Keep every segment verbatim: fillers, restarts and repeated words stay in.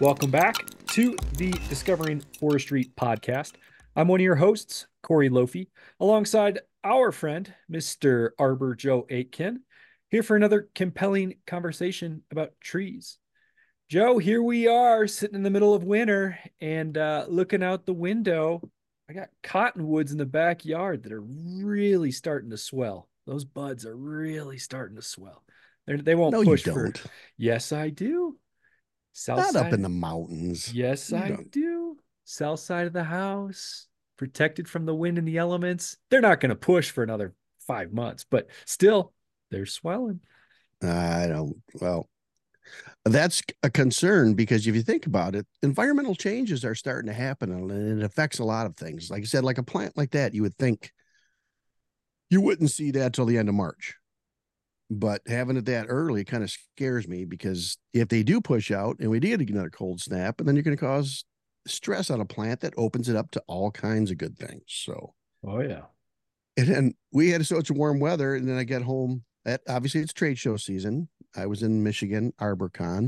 Welcome back to the Discovering Forestry podcast. I'm one of your hosts, Corey Lofi, alongside our friend, Mister Arbor Joe Aitken, here for another compelling conversation about trees. Joe, here we are sitting in the middle of winter and uh, looking out the window. I got cottonwoods in the backyard that are really starting to swell. Those buds are really starting to swell. They're, they won't No, you push for, don't. yes, I do. South Not up in side. the mountains. Yes, You I don't. do. South side of the house, protected from the wind and the elements. They're not going to push for another five months, but still, they're swelling. I don't. Well, that's a concern because if you think about it, environmental changes are starting to happen and it affects a lot of things. Like I said, like a plant like that, you would think you wouldn't see that till the end of March. But having it that early kind of scares me because if they do push out and we do get another cold snap, and then you're going to cause stress on a plant that opens it up to all kinds of good things. So, Oh, yeah. and then we had such warm weather, and then I get home. At, obviously, it's trade show season. I was in Michigan, ArborCon,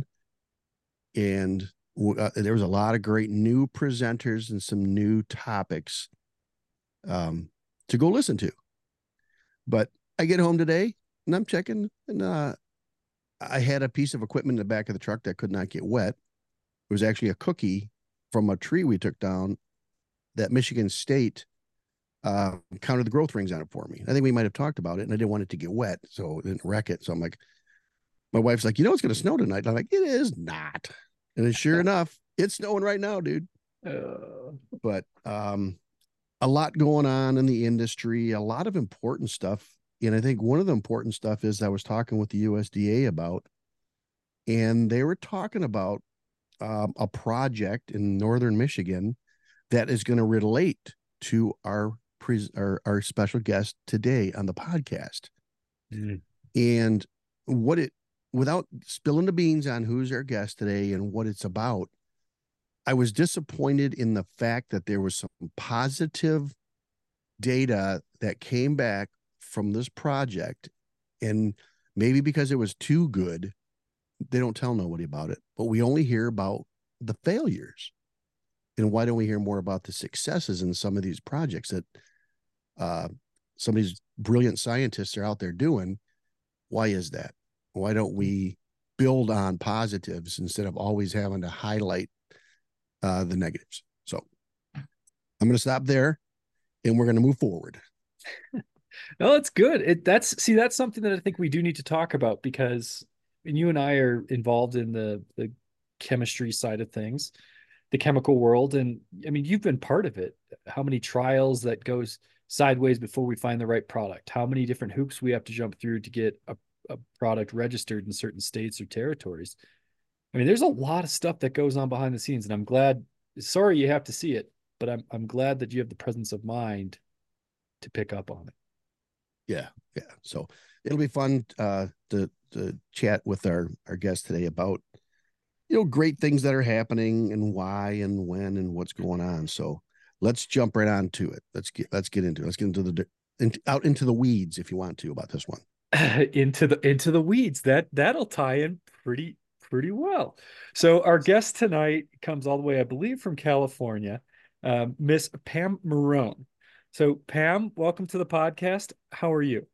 and uh, there was a lot of great new presenters and some new topics um, to go listen to. But I get home today and I'm checking, and uh, I had a piece of equipment in the back of the truck that could not get wet. It was actually a cookie from a tree we took down that Michigan State uh, counted the growth rings on it for me. I think we might have talked about it, and I didn't want it to get wet, so it didn't wreck it. So I'm like, my wife's like, you know, it's going to snow tonight. I'm like, it is not. And then sure enough, it's snowing right now, dude. Uh, But um, a lot going on in the industry, a lot of important stuff. And I think one of the important stuff is I was talking with the U S D A about, and they were talking about um, a project in northern Michigan that is going to relate to our, pre- our our special guest today on the podcast. mm. And what it, without spilling the beans on who's our guest today and what it's about, I was disappointed in the fact that there was some positive data that came back from this project. And maybe because it was too good, they don't tell nobody about it, but we only hear about the failures. And why don't we hear more about the successes in some of these projects that uh, some of these brilliant scientists are out there doing? Why is that? Why don't we build on positives instead of always having to highlight uh, the negatives? So I'm going to stop there and we're going to move forward. No, it's good. It that's see, that's something that I think we do need to talk about because and you and I are involved in the the chemistry side of things, the chemical world. And I mean, you've been part of it. How many trials that goes sideways before we find the right product? How many different hoops we have to jump through to get a, a product registered in certain states or territories? I mean, there's a lot of stuff that goes on behind the scenes, and I'm glad. Sorry you have to see it, but I'm I'm glad that you have the presence of mind to pick up on it. Yeah, yeah. So it'll be fun uh, to to chat with our our guest today about you know great things that are happening and why and when and what's going on. So let's jump right on to it. Let's get let's get into it. Let's get into the into, out into the weeds if you want to about this one. into the into the weeds. That that'll tie in pretty pretty well. So our guest tonight comes all the way, I believe, from California, um, Miss Pam Marone. So Pam, welcome to the podcast. How are you?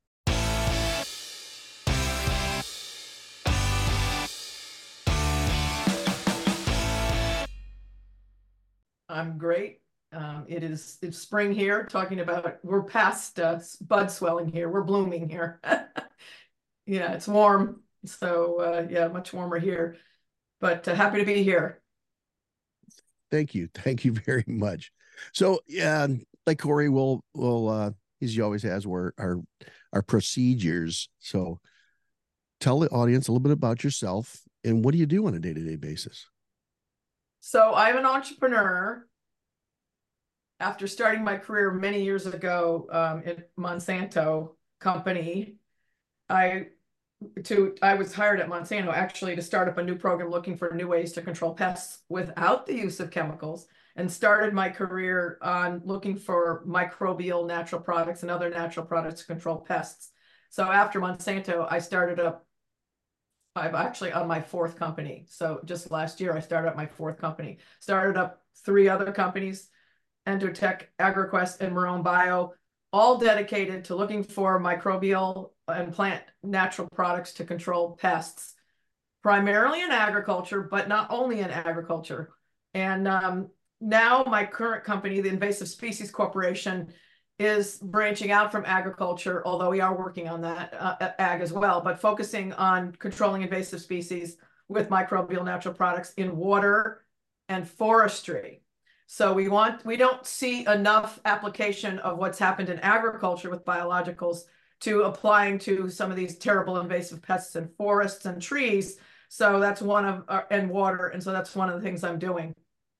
I'm great. Um, it is it's spring here. Talking about we're past uh, bud swelling here. We're blooming here. Yeah, it's warm. So uh, yeah, much warmer here. But uh, happy to be here. Thank you, thank you very much. So yeah, like Corey will will uh, as he always has, were our our procedures. So tell the audience a little bit about yourself and what do you do on a day to day basis. So I'm an entrepreneur. After starting my career many years ago um, at Monsanto company, I to I was hired at Monsanto actually to start up a new program looking for new ways to control pests without the use of chemicals, and started my career on looking for microbial natural products and other natural products to control pests. So after Monsanto, I started up I'm actually on my fourth company. So just last year, I started up my fourth company. Started up three other companies, Entertech, AgroQuest, and Marone Bio, all dedicated to looking for microbial and plant natural products to control pests, primarily in agriculture, but not only in agriculture. And um, now my current company, the Invasive Species Corporation, is branching out from agriculture, although we are working on that uh, ag as well, but focusing on controlling invasive species with microbial natural products in water and forestry. So we want, we don't see enough application of what's happened in agriculture with biologicals to applying to some of these terrible invasive pests in forests and trees. So that's one of, uh, and water. And so that's one of the things I'm doing.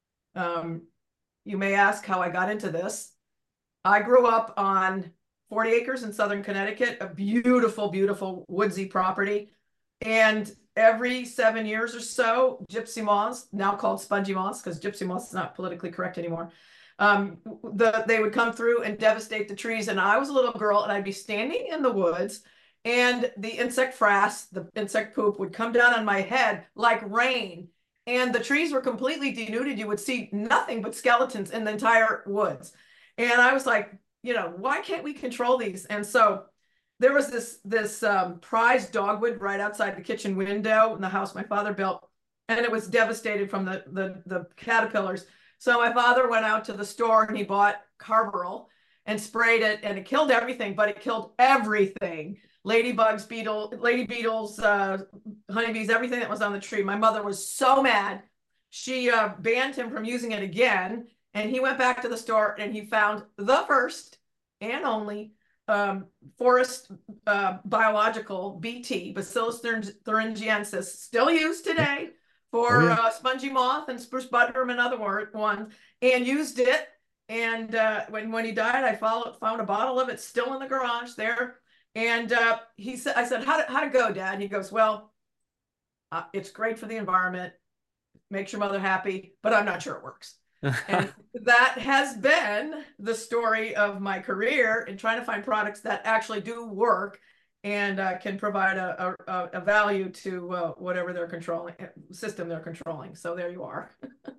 Um, you may ask how I got into this. I grew up on forty acres in Southern Connecticut, a beautiful, beautiful woodsy property. And every seven years or so, gypsy moths, now called spongy moths, because gypsy moths is not politically correct anymore, um, the, they would come through and devastate the trees. And I was a little girl, and I'd be standing in the woods, and the insect frass, the insect poop, would come down on my head like rain. And the trees were completely denuded. You would see nothing but skeletons in the entire woods. And I was like, you know, why can't we control these? And so there was this this um, prize dogwood right outside the kitchen window in the house my father built, and it was devastated from the, the, the caterpillars. So my father went out to the store and he bought Carbaryl and sprayed it, and it killed everything, but it killed everything. Ladybugs, beetle, lady beetles, uh, honeybees, everything that was on the tree. My mother was so mad. She uh, banned him from using it again. And he went back to the store and he found the first and only um, forest uh, biological B T, Bacillus thuringiensis, still used today for oh, yeah. uh, spongy moth and spruce butternut and other ones, and used it. And uh, when, when he died, I followed, found a bottle of it still in the garage there. And uh, he said, I said, how to, how to go, Dad? And he goes, well, uh, it's great for the environment, makes your mother happy, but I'm not sure it works. And that has been the story of my career in trying to find products that actually do work and uh, can provide a, a, a value to uh, whatever they're controlling, system they're controlling. So there you are.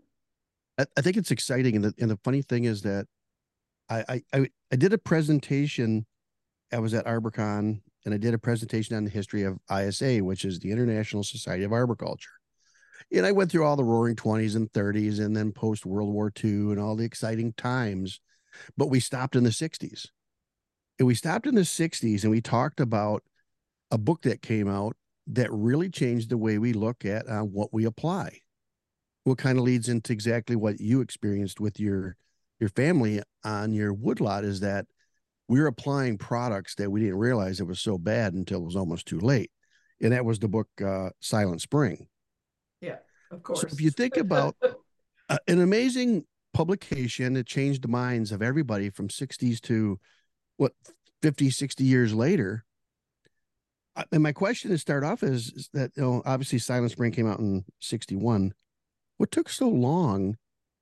I, I think it's exciting. And the, and the funny thing is that I, I, I did a presentation. I was at ArborCon, and I did a presentation on the history of I S A, which is the International Society of Arboriculture. And I went through all the roaring twenties and thirties and then post World War Two and all the exciting times. But we stopped in the sixties. And we stopped in the sixties and we talked about a book that came out that really changed the way we look at uh, what we apply. What kind of leads into exactly what you experienced with your, your family on your woodlot, is that we're applying products that we didn't realize it was so bad until it was almost too late. And that was the book uh, Silent Spring. Yeah, of course. So if you think about uh, an amazing publication that changed the minds of everybody from sixties to what, fifty, sixty years later. And my question to start off is, is that, you know, obviously Silent Spring came out in sixty-one. What took so long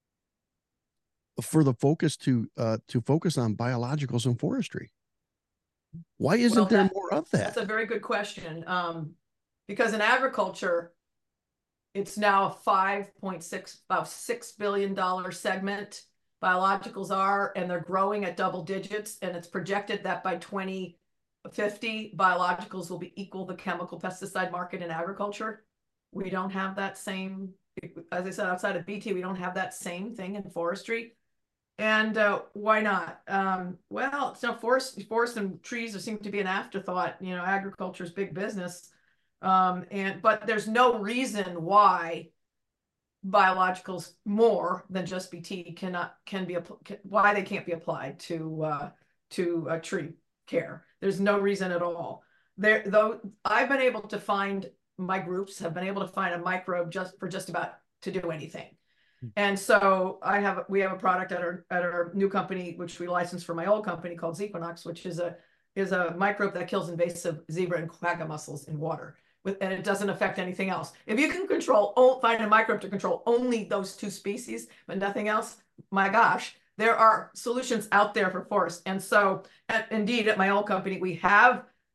for the focus to uh, to focus on biologicals and forestry? Why isn't well, that, there more of that? That's a very good question. Um, because in agriculture, it's now a five point six, about six billion dollar segment. Biologicals are, and they're growing at double digits. And it's projected that by twenty fifty, biologicals will be equal the chemical pesticide market in agriculture. We don't have that same, as I said, outside of B T, we don't have that same thing in forestry. And uh, why not? Um, well, it's no forest, forest and trees seem to be an afterthought. You know, agriculture is big business. Um, and but there's no reason why biologicals more than just B T cannot can be can, why they can't be applied to uh, to uh, tree care. There's no reason at all. There though, I've been able to find, my groups have been able to find a microbe just for just about to do anything. And so I have we have a product at our at our new company, which we licensed for my old company, called Zequinox, which is a is a microbe that kills invasive zebra and quagga mussels in water. With, and it doesn't affect anything else. If you can control, find a microbe to control only those two species, but nothing else, my gosh, there are solutions out there for forests. And so, at, indeed, at my old company, we have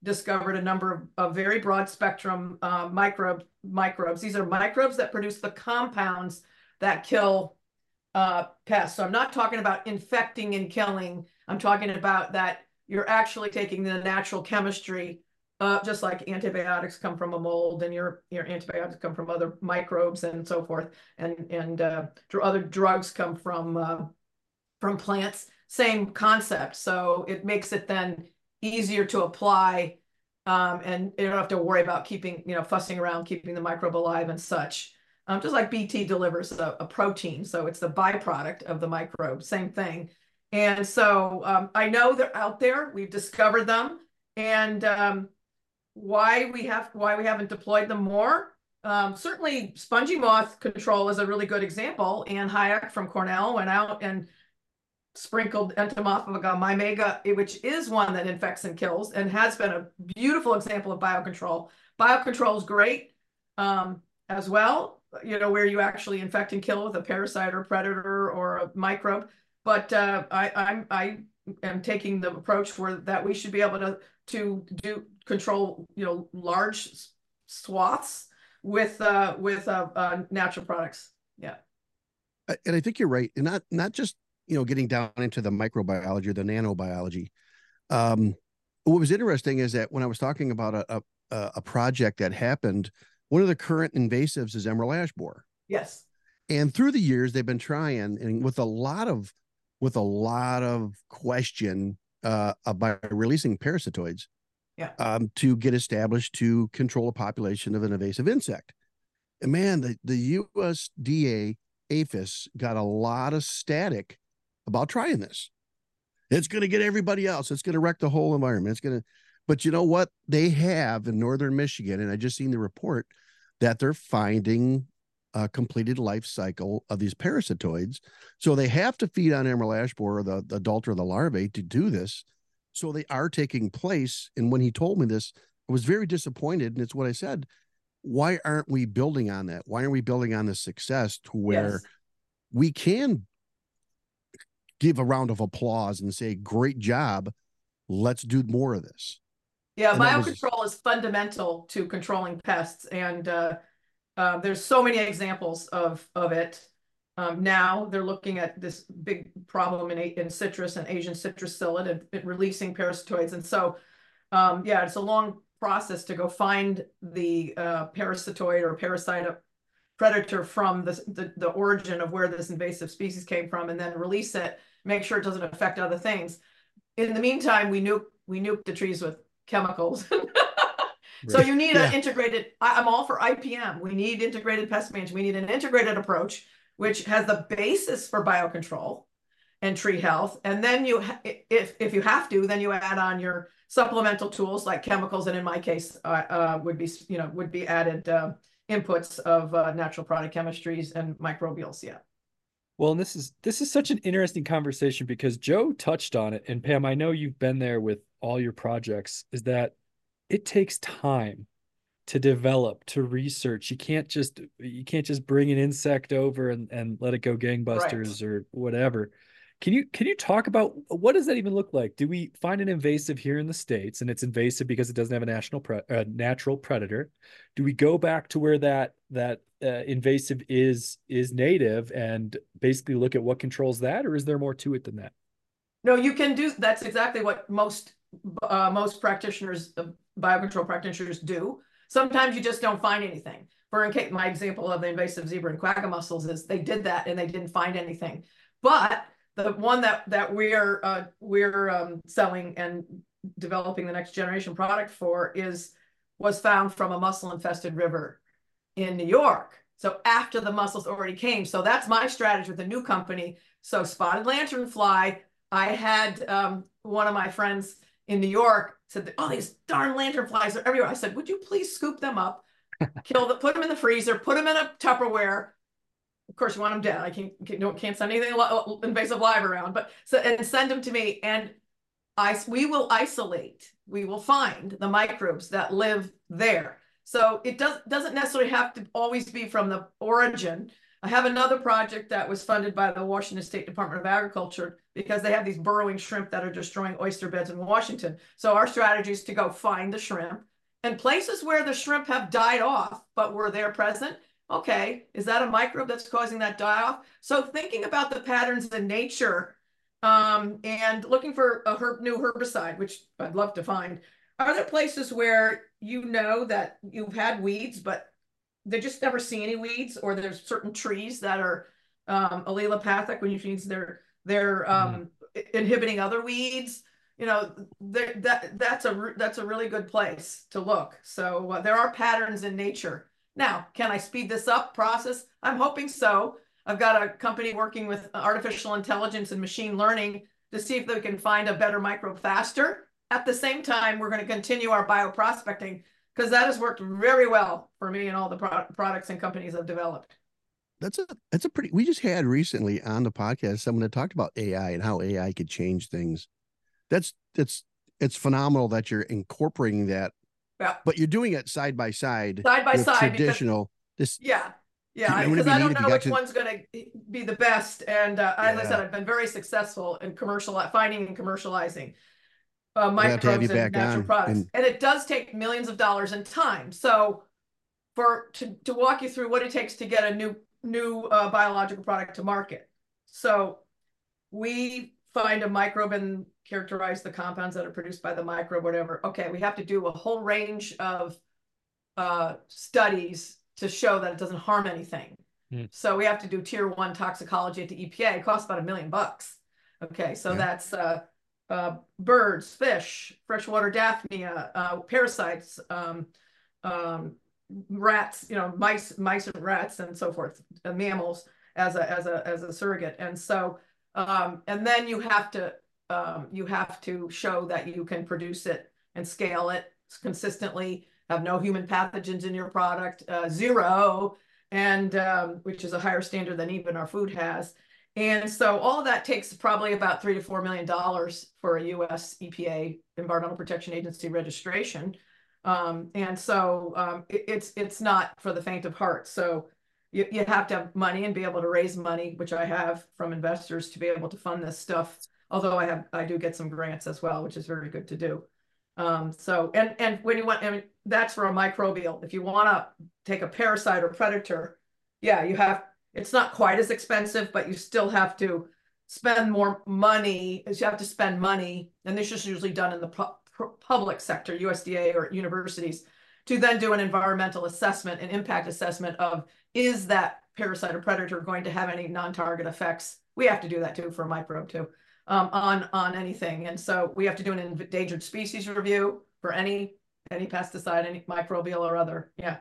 discovered a number of, of very broad spectrum uh, microbe, microbes. These are microbes that produce the compounds that kill uh, pests. So I'm not talking about infecting and killing. I'm talking about that you're actually taking the natural chemistry, uh, just like antibiotics come from a mold, and your your antibiotics come from other microbes and so forth, and and uh, other drugs come from uh, from plants. Same concept. So it makes it then easier to apply, um, and you don't have to worry about keeping, you know, fussing around, keeping the microbe alive and such. Um, just like B T delivers a, a protein, so it's the byproduct of the microbe, same thing. And so um, I know they're out there. We've discovered them, and um, why we have why we haven't deployed them more. Um, certainly, spongy moth control is a really good example. Ann Hayek from Cornell went out and sprinkled Entomophaga mymega, which is one that infects and kills, and has been a beautiful example of biocontrol. Biocontrol is great um, as well, you know, where you actually infect and kill with a parasite or predator or a microbe. But uh, I, I'm I am taking the approach where that we should be able to to do control, you know, large swaths with uh, with uh, uh, natural products. Yeah, and I think you're right, and not not just, you know, getting down into the microbiology or the nanobiology. Um, what was interesting is that when I was talking about a, a, a project that happened, one of the current invasives is emerald ash borer. Yes. And through the years, they've been trying, and with a lot of, with a lot of question uh, by releasing parasitoids, yeah, um, to get established to control a population of an invasive insect. And man, the, the U S D A APHIS got a lot of static about trying this. It's going to get everybody else. It's going to wreck the whole environment. It's going to, but you know what? They have in northern Michigan, and I just seen the report that they're finding a completed life cycle of these parasitoids. So they have to feed on emerald ash borer, the, the adult or the larvae, to do this. So they are taking place. And when he told me this, I was very disappointed. And it's what I said. Why aren't we building on that? Why aren't we building on this success to where yes. we can give a round of applause and say, great job, let's do more of this? Yeah, And biocontrol was... is fundamental to controlling pests, and uh, uh, there's so many examples of of it. Um, now they're looking at this big problem in, in citrus and Asian citrus psyllid and, and releasing parasitoids, and so um, yeah, it's a long process to go find the uh, parasitoid or parasite predator from the, the the origin of where this invasive species came from, and then release it, make sure it doesn't affect other things. In the meantime, we nuke we nuke the trees with chemicals. So you need yeah. an integrated, I'm all for I P M. We need integrated pest management. We need an integrated approach, which has the basis for biocontrol and tree health. And then you, if, if you have to, then you add on your supplemental tools like chemicals. And in my case, uh, uh, would be, you know, would be added uh, inputs of uh, natural product chemistries and microbials. Yeah. Well, and this is this is such an interesting conversation because Joe touched on it, and Pam, I know you've been there with all your projects, is that it takes time to develop, to research. You can't just you can't just bring an insect over and, and let it go gangbusters right. or whatever. Can you can you talk about what does that even look like? Do we find an invasive here in the States, and it's invasive because it doesn't have a national pre uh, natural predator? Do we go back to where that that uh, invasive is is native and basically look at what controls that, or is there more to it than that? No, you can do. That's exactly what most uh, most practitioners, uh, biocontrol practitioners, do. Sometimes you just don't find anything. For in case, my example of the invasive zebra and quagga mussels is they did that and they didn't find anything. But the one that that we're uh, we're um, selling and developing the next generation product for is was found from a mussel infested river in New York. So after the mussels already came. So that's my strategy with the new company. So spotted lanternfly, I had um, one of my friends in New York said, oh, these darn lanternflies are everywhere. I said, would you please scoop them up, kill them, put them in the freezer, put them in a Tupperware. Of course, you want them dead. I can't can't, can't send anything invasive live around, but so and send them to me, and I we will isolate. We will find the microbes that live there. So it does doesn't necessarily have to always be from the origin. I have another project that was funded by the Washington State Department of Agriculture because they have these burrowing shrimp that are destroying oyster beds in Washington. So our strategy is to go find the shrimp and places where the shrimp have died off, but were there present. Okay, is that a microbe that's causing that die off? So thinking about the patterns in nature um, and looking for a herb, new herbicide, which I'd love to find. Are there places where you know that you've had weeds, but they just never see any weeds, or there's certain trees that are um, allelopathic, which means they're they're um, mm. inhibiting other weeds? You know, that that's a that's a really good place to look. So uh, there are patterns in nature. Now, can I speed this up process? I'm hoping so. I've got a company working with artificial intelligence and machine learning to see if they can find a better microbe faster. At the same time, we're going to continue our bioprospecting, because that has worked very well for me and all the pro products and companies I've developed. That's a that's a pretty. We just had recently on the podcast someone that talked about A I and how A I could change things. That's that's it's phenomenal that you're incorporating that. Yeah. But you're doing it side by side. Side by side. Traditional. Because, this. Yeah. Yeah. Because I don't know which to... one's going to be the best. And uh, as yeah. I said, I've been very successful in commercial finding and commercializing Uh, microbes and natural products, and... and it does take millions of dollars in time. So, for to to walk you through what it takes to get a new new uh, biological product to market. So, we find a microbe and characterize the compounds that are produced by the microbe, whatever. Okay, we have to do a whole range of uh, studies to show that it doesn't harm anything. Mm. So we have to do tier one toxicology at the E P A. It costs about a million bucks. Okay, so yeah. that's. Uh, Uh, birds, fish, freshwater daphnia, uh, parasites, um, um, rats, you know, mice, mice and rats, and so forth, uh, mammals as a as a as a surrogate. And so, um, and then you have to um, you have to show that you can produce it and scale it consistently. Have no human pathogens in your product, uh, zero, and um, which is a higher standard than even our food has. And so all of that takes probably about three to four million dollars for a U S E P A, Environmental Protection Agency registration. Um, and so um, it, it's it's not for the faint of heart. So you, you have to have money and be able to raise money, which I have from investors to be able to fund this stuff. Although I have I do get some grants as well, which is very good to do. Um, so and and when you want, I mean, that's for a microbial. If you want to take a parasite or predator, yeah, you have. It's not quite as expensive, but you still have to spend more money. You have to spend money, and this is usually done in the pu public sector, U S D A or universities, to then do an environmental assessment and impact assessment of, is that parasite or predator going to have any non-target effects? We have to do that too for a microbe too, um, on, on anything. And so we have to do an endangered species review for any, any pesticide, any microbial or other. Yeah.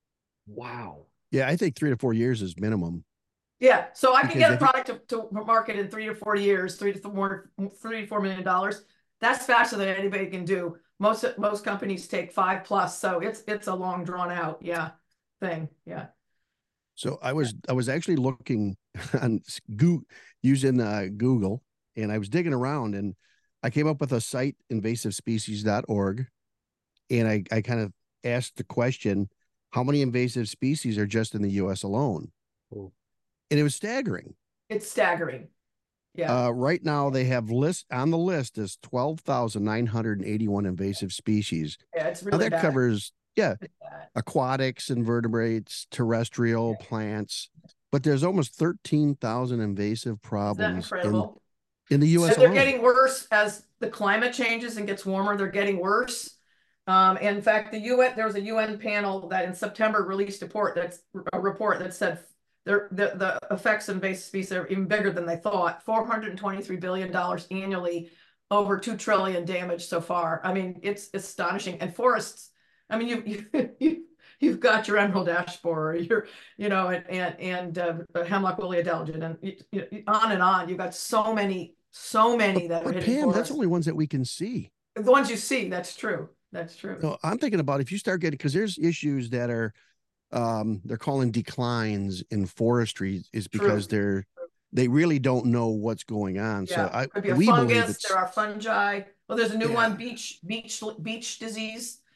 Wow. Yeah, I think three to four years is minimum. Yeah, so I can get a product to, to market in three to four years, three to four, three to four million dollars. That's faster than anybody can do. Most most companies take five plus, so it's it's a long drawn out, yeah, thing, yeah. So I was I was actually looking on Google, using uh, Google, and I was digging around, and I came up with a site, invasive species dot org, and I I kind of asked the question, how many invasive species are just in the U S alone? Oh. And it was staggering. It's staggering. Yeah. Uh, right now they have list on the list is twelve thousand nine hundred eighty-one invasive species. Yeah, it's really now that bad. covers, yeah, aquatics, invertebrates, terrestrial yeah. plants, but there's almost thirteen thousand invasive problems in, in the U S And they're alone. getting worse as the climate changes and gets warmer. They're getting worse. Um, in fact, the U N there was a U N panel that in September released a report that's a report that said the the effects of invasive species are even bigger than they thought. four hundred twenty-three billion dollars annually, over two trillion damage so far. I mean, it's, it's astonishing. And forests, I mean, you you, you you've got your emerald ash borer, your you know, and and, and uh, hemlock woolly adelgid, and you, you, on and on. You've got so many, so many that but, are but hitting Pam, forests. That's only ones that we can see. The ones you see, that's true. That's true. So I'm thinking about if you start getting, because there's issues that are, um, they're calling declines in forestry is because true. they're, they really don't know what's going on. Yeah. So I, could be a we fungus. There are fungi. Well, there's a new yeah. one, beach, beach, beach disease.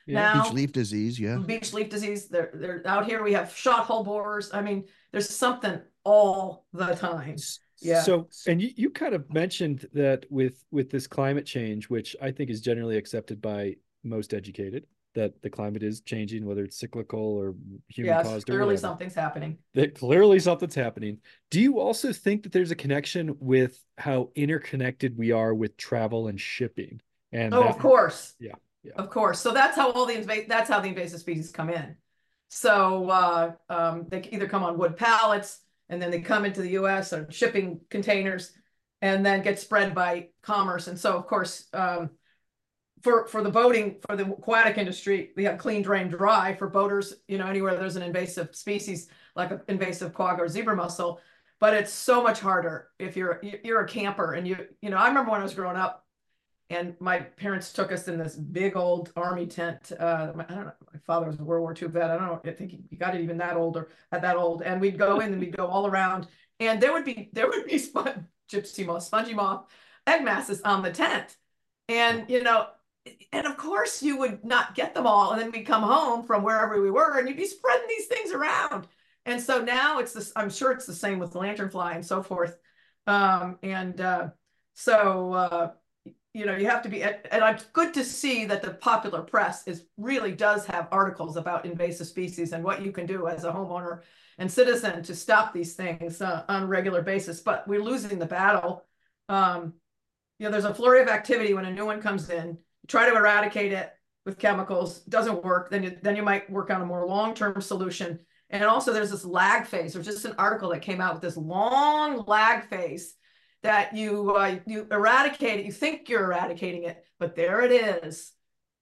Yeah. now. Beach leaf disease, yeah. Beach leaf disease. They're, they're out here. We have shot hole borers. I mean, there's something all the time. Yeah. So, and you, you kind of mentioned that with with this climate change, which I think is generally accepted by most educated, that the climate is changing, whether it's cyclical or human Yes, caused or clearly whatever. something's happening. That clearly something's happening. Do you also think that there's a connection with how interconnected we are with travel and shipping? And Oh, that, of course. Yeah. Yeah. Of course. So that's how all the invasive that's how the invasive species come in. So uh, um, they either come on wood pallets, and then they come into the U S on shipping containers, and then get spread by commerce. And so, of course, um, for for the boating, for the aquatic industry, we have clean, drain, dry. For boaters, you know, anywhere there's an invasive species like an invasive quagga or zebra mussel. But it's so much harder if you're you're a camper, and you you know, I remember when I was growing up, and my parents took us in this big old army tent. Uh, I don't know. My father was a World War Two vet. I don't know. I think he got it even that old or at that old. And we'd go in and we'd go all around, and there would be there would be spon gypsy moth, spongy moth, egg masses on the tent, and you know, and of course you would not get them all, and then we'd come home from wherever we were, and you'd be spreading these things around. And so now it's this. I'm sure it's the same with lanternfly and so forth. Um, and uh, so. Uh, you know, you have to be, and it's good to see that the popular press is really does have articles about invasive species and what you can do as a homeowner and citizen to stop these things uh, on a regular basis. But we're losing the battle. Um, you know, there's a flurry of activity when a new one comes in. You try to eradicate it with chemicals, doesn't work. Then you, then you might work on a more long-term solution. And also there's this lag phase. There's just an article that came out with this long lag phase that you uh, you eradicate it, you think you're eradicating it, but there it is,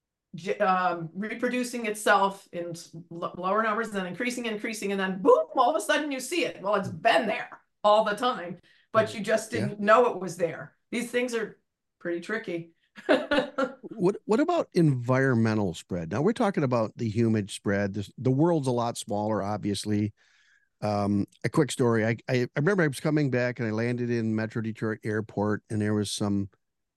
um, reproducing itself in lower numbers, then increasing, increasing, and then boom, all of a sudden you see it. Well, it's been there all the time, but you just didn't yeah. know it was there. These things are pretty tricky. what what about environmental spread? Now we're talking about the humid spread. This, the world's a lot smaller, obviously. Um, a quick story. I, I, I remember I was coming back and I landed in Metro Detroit Airport, and there was some,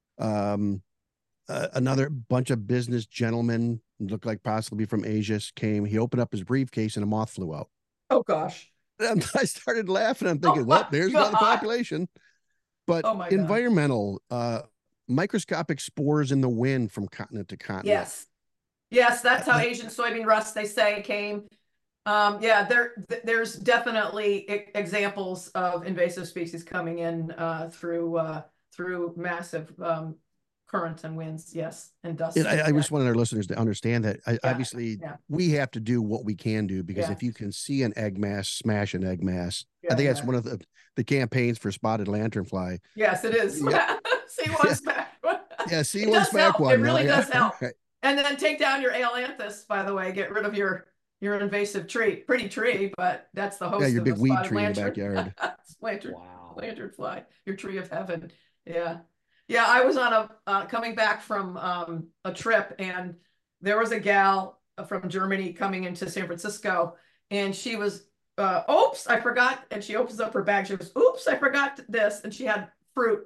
um, uh, another bunch of business gentlemen, looked like possibly from Asia, came. He opened up his briefcase and a moth flew out. Oh gosh. And I started laughing. I'm thinking, oh, well, there's God. Another population. But oh environmental, uh, microscopic spores in the wind from continent to continent. Yes. Yes, that's how Asian soybean rust, they say, came. Um, yeah, there, there's definitely examples of invasive species coming in uh, through uh, through massive um, currents and winds. Yes, and dust. And I, I just wanted our listeners to understand that. I, yeah. Obviously, yeah. we have to do what we can do, because yeah. if you can see an egg mass, smash an egg mass. Yeah, I think that's one of the the campaigns for spotted lanternfly. Yes, it is. Yeah. see one smack. yeah, see one smack one. It really no, does help. Right. And then take down your ailanthus. By the way, get rid of your. You're an invasive tree, pretty tree, but that's the host. Yeah, your of big weed tree lantern. in the backyard. lantern, wow. Lanternfly, your tree of heaven. Yeah, yeah. I was on a uh, coming back from um, a trip, and there was a gal from Germany coming into San Francisco, and she was, uh, oops, I forgot. And she opens up her bag. She goes, oops, I forgot this, and she had fruit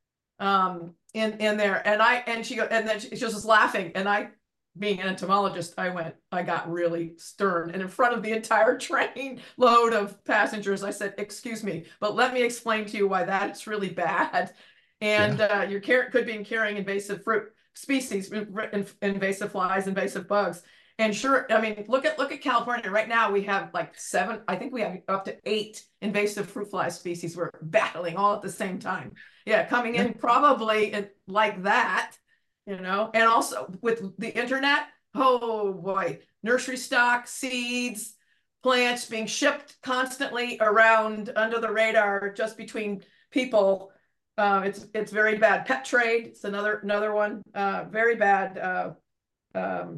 um, in in there, and I and she and then she, she was just laughing, and I. Being an entomologist, I went, I got really stern. And in front of the entire train load of passengers, I said, excuse me, but let me explain to you why that's really bad. And yeah. uh, you're could be carrying invasive fruit species, invasive flies, invasive bugs. And sure, I mean, look at look at California. Right now we have like seven, I think we have up to eight invasive fruit fly species we're battling all at the same time. Yeah, coming in probably in, like that. You know, and also with the internet, oh boy, nursery stock, seeds, plants being shipped constantly around under the radar, just between people. Uh, it's it's very bad. Pet trade, it's another another one. Uh, very bad uh, um,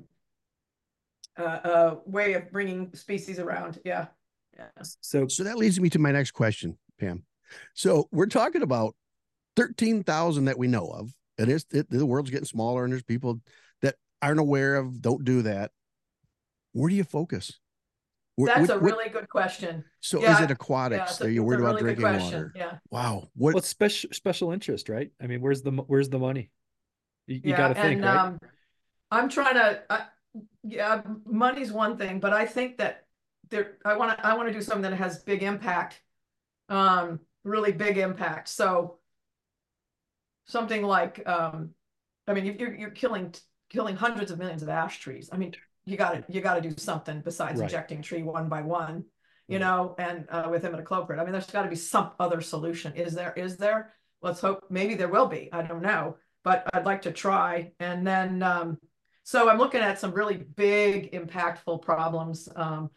uh, uh, way of bringing species around. Yeah, yeah. So so that leads me to my next question, Pam. So we're talking about thirteen thousand that we know of. And it's it, the world's getting smaller, and there's people that aren't aware of, don't do that. Where do you focus? Where, That's what, a really what, good question. So yeah, is it aquatics? Yeah, Are you worried about really drinking water? Yeah. Wow. What? Well, it's special special interest, right? I mean, where's the where's the money? You, you yeah, got to think, and, right? Um, I'm trying to. I, yeah, money's one thing, but I think that there, I want to, I want to do something that has big impact, um, really big impact. So something like, um, I mean, you're you're killing killing hundreds of millions of ash trees. I mean, you got to you got to do something besides Right. injecting tree one by one, you Right. know, and uh, with imidacloprid. I mean, there's got to be some other solution. Is there? Is there? Let's hope. Maybe there will be. I don't know, but I'd like to try. And then, um, so I'm looking at some really big, impactful problems. Um,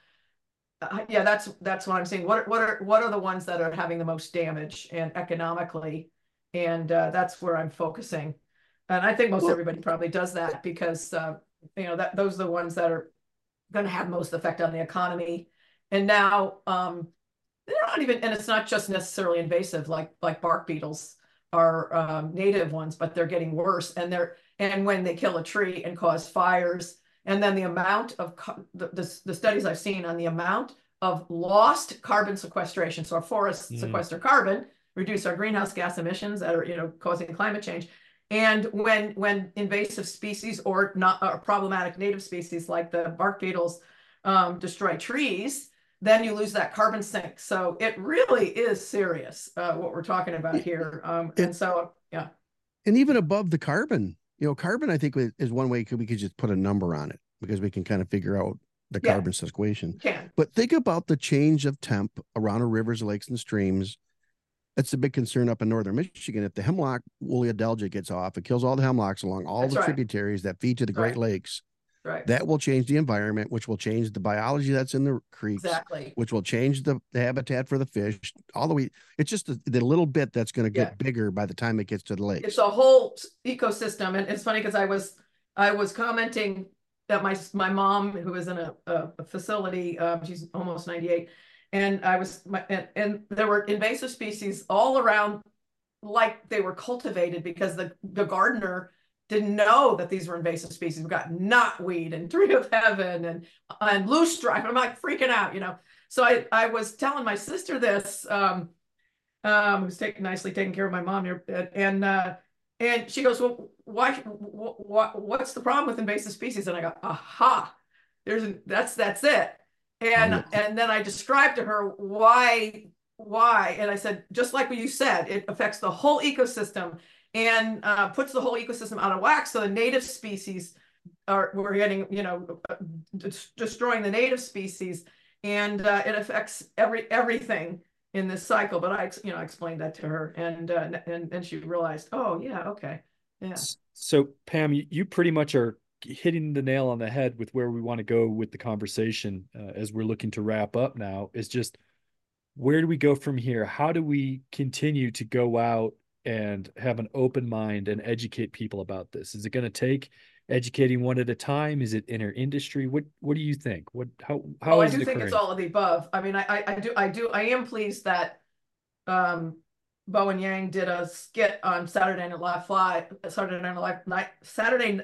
uh, yeah, that's that's what I'm saying. What what are what are the ones that are having the most damage and economically, and uh, that's where I'm focusing. And I think most Well, everybody probably does that because uh, you know that those are the ones that are going to have most effect on the economy. And now um, they're not even, and it's not just necessarily invasive like like bark beetles are um, native ones, but they're getting worse. And they're and when they kill a tree and cause fires, and then the amount of the, the, the studies I've seen on the amount of lost carbon sequestration. So our forests mm. sequester carbon, reduce our greenhouse gas emissions that are, you know, causing climate change. And when when invasive species or not or problematic native species like the bark beetles um, destroy trees, then you lose that carbon sink. So it really is serious uh, what we're talking about here. Um, it, and so, yeah. And even above the carbon, you know, carbon, I think is one way we could just put a number on it because we can kind of figure out the yeah, carbon sequestration. Can. But think about the change of temp around our rivers, lakes, and streams. That's a big concern up in northern Michigan. If the hemlock woolly adelgid gets off, it kills all the hemlocks along all That's the right. tributaries that feed to the Great right. Lakes. Right. That will change the environment, which will change the biology that's in the creeks, exactly. which will change the, the habitat for the fish. All the way, it's just the, the little bit that's going to get yeah. bigger by the time it gets to the lakes. It's a whole ecosystem, and it's funny because I was I was commenting that my my mom, who is in a, a facility, um, she's almost ninety-eight, and I was my, and, and there were invasive species all around, like they were cultivated because the the gardener didn't know that these were invasive species. We got knotweed and tree of heaven and and loosestrife. I'm like freaking out, you know. So I I was telling my sister this, um, um, who's taking nicely taking care of my mom here, and uh, and she goes, well, why? What, what's the problem with invasive species? And I go, aha, there's a, that's that's it. And oh, yeah. and then I described to her why why, and I said, just like what you said, it affects the whole ecosystem and uh, puts the whole ecosystem out of whack. So the native species are, we're getting, you know, destroying the native species, and uh, it affects every everything in this cycle. But I, you know, I explained that to her, and uh, and and she realized, oh yeah, okay, yeah. So Pam, you, you pretty much are hitting the nail on the head with where we want to go with the conversation uh, as we're looking to wrap up now. Is just, where do we go from here? How do we continue to go out and have an open mind and educate people about this? Is it going to take educating one at a time? Is it inner industry? What What do you think? What how how oh, is I do it think occurring? It's all of the above. I mean, I, I I do I do I am pleased that um, Bo and Yang did a skit on Saturday Night Live Fly Saturday Night Live Night Saturday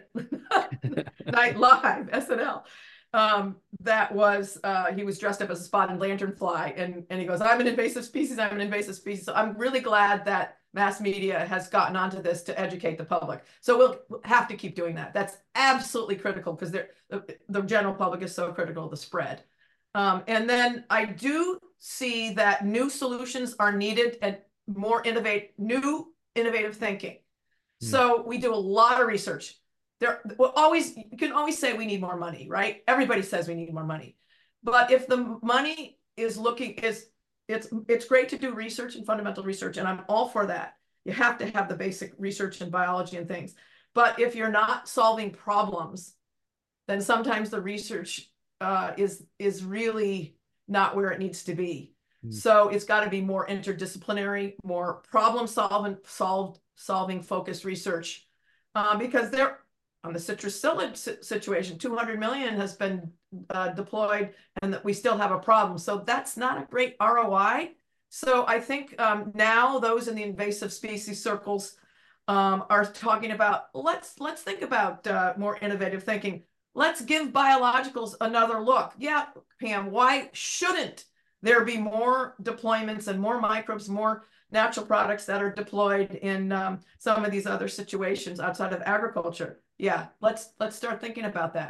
Night Live S N L. Um, that was uh, he was dressed up as a spotted lanternfly, and and he goes, "I'm an invasive species. I'm an invasive species." So I'm really glad that mass media has gotten onto this to educate the public. So we'll have to keep doing that. That's absolutely critical because the, the general public is so critical of the spread. Um, and then I do see that new solutions are needed and more innovate, new innovative thinking. Mm. So we do a lot of research. There, well, always you can always say we need more money, right? Everybody says we need more money, but if the money is looking is it's it's great to do research and fundamental research, and I'm all for that. You have to have the basic research in biology and things, but if you're not solving problems, then sometimes the research uh, is is really not where it needs to be. Mm. So it's got to be more interdisciplinary, more problem solving, solved solving focused research, uh, because there. On the citrus psyllid situation, two hundred million has been uh, deployed, and that we still have a problem. So that's not a great R O I. So I think um, now those in the invasive species circles um, are talking about, let's let's think about uh, more innovative thinking. Let's give biologicals another look. Yeah, Pam, why shouldn't there be more deployments and more microbes, more natural products that are deployed in um, some of these other situations outside of agriculture? Yeah, let's let's start thinking about that.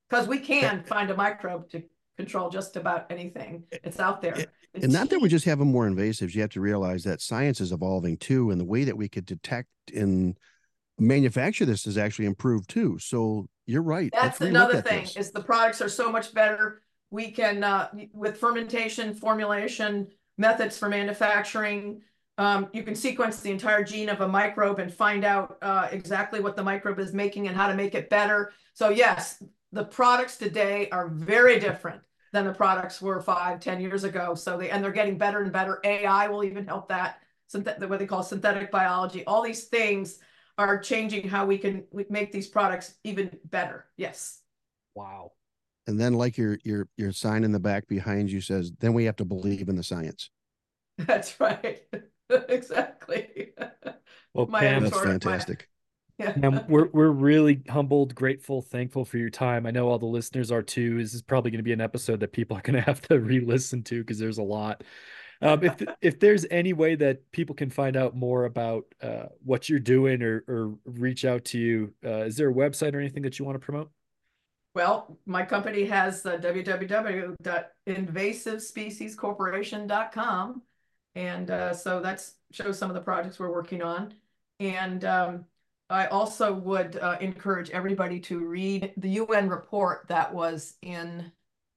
because we can find a microbe to control just about anything. It's out there. The And not that team- we're just having more invasives. You have to realize that science is evolving too, and the way that we could detect and manufacture this is actually improved too. So you're right. That's Let's relook another at thing this. is the products are so much better. We can, uh, with fermentation, formulation, methods for manufacturing, um, you can sequence the entire gene of a microbe and find out uh, exactly what the microbe is making and how to make it better. So yes, the products today are very different than the products were five, ten years ago. So they, and they're getting better and better. A I will even help that. Synthet- what they call synthetic biology. All these things are changing how we can make these products even better. Yes. Wow. And then, like your your your sign in the back behind you says, then we have to believe in the science. That's right. Exactly. Well, My Pam, That's editorial- fantastic. my- yeah. Pam, we're we're really humbled, grateful, thankful for your time. I know all the listeners are too. This is probably going to be an episode that people are going to have to re-listen to because there's a lot. Um, if if there's any way that people can find out more about uh, what you're doing or or reach out to you, uh, is there a website or anything that you want to promote? Well, my company has uh, w w w dot invasive species corporation dot com. And uh, so that shows some of the projects we're working on. And um, I also would uh, encourage everybody to read the U N report that was in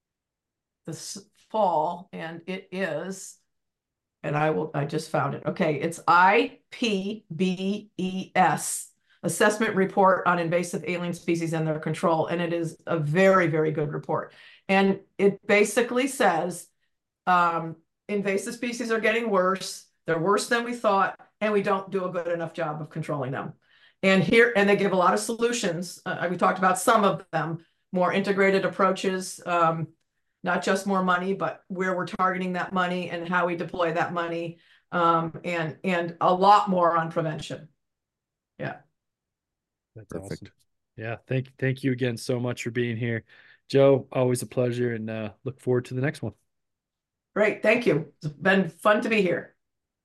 this fall. And it is, and I will, I just found it. Okay, it's I P B E S. Assessment Report on Invasive Alien Species and Their Control. And it is a very, very good report. And it basically says um, invasive species are getting worse. They're worse than we thought, and we don't do a good enough job of controlling them. And here, and they give a lot of solutions. Uh, we talked about some of them, more integrated approaches, um, not just more money, but where we're targeting that money and how we deploy that money, um, and, and a lot more on prevention. Yeah. That's Perfect. awesome. Yeah, thank thank you again so much for being here, Joe. Always a pleasure, and uh, look forward to the next one. Great, thank you. It's been fun to be here.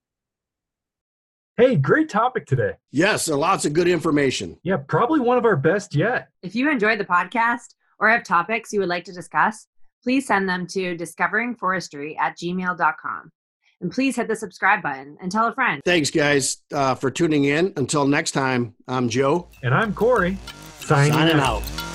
Hey, great topic today. Yes, so lots of good information. Yeah, probably one of our best yet. If you enjoyed the podcast or have topics you would like to discuss, please send them to discovering forestry at gmail dot com. And please hit the subscribe button and tell a friend. Thanks, guys, uh, for tuning in. Until next time, I'm Joe. And I'm Corey, signing, Signing out. out.